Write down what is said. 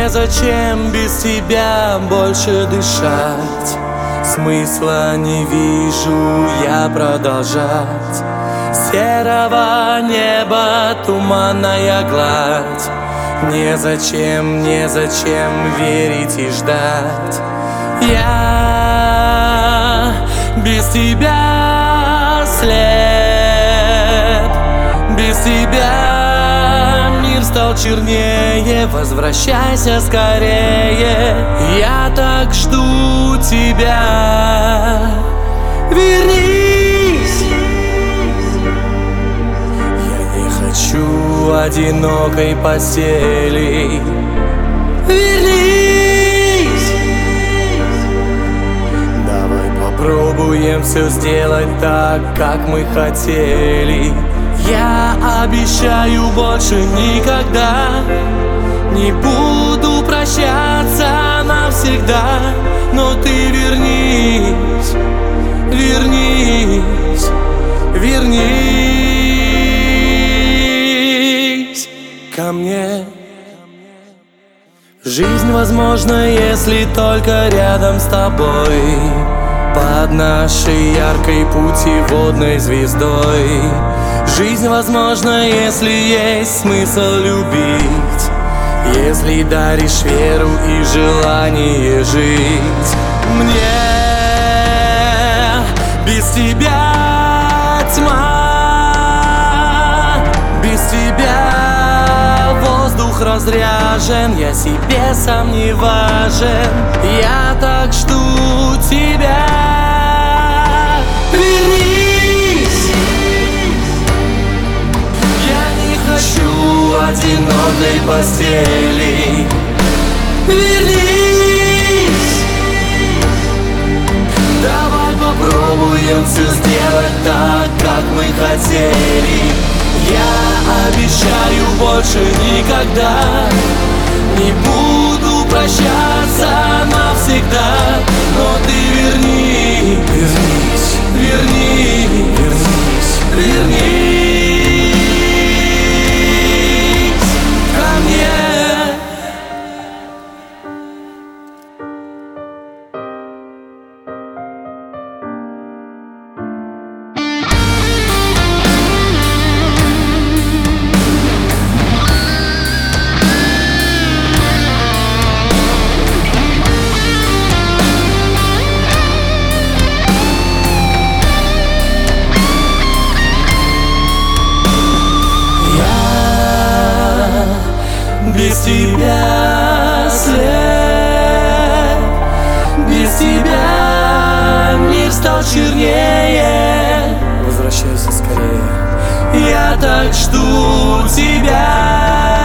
Незачем без тебя больше дышать. Смысла не вижу я продолжать. Серого неба туманная гладь. Незачем верить и ждать. Я без тебя слеп. Без тебя мир стал чернее. Возвращайся скорее. Я так жду тебя. Вернись. Я не хочу одинокой постели. Вернись. Давай попробуем все сделать так, как мы хотели. Я обещаю, больше никогда не буду прощаться навсегда. Но ты вернись, вернись, вернись ко мне. Жизнь возможна, если только рядом с тобой, под нашей яркой путеводной звездой. Жизнь возможна, если есть смысл любить, если даришь веру и желание жить. Мне без тебя тьма, без тебя воздух разряжен. Я себе сам не важен. Я так жду тебя. Вернись. Я не хочу одинокой постели. Вернись. Давай попробуем все сделать так, как мы хотели. Я обещаю, больше никогда не буду прощаться навсегда. Но ты вернись, вернись, вернись, вернись, вернись ко мне. Без тебя слеп, без тебя мир стал чернее. Возвращайся скорее. Я так жду тебя.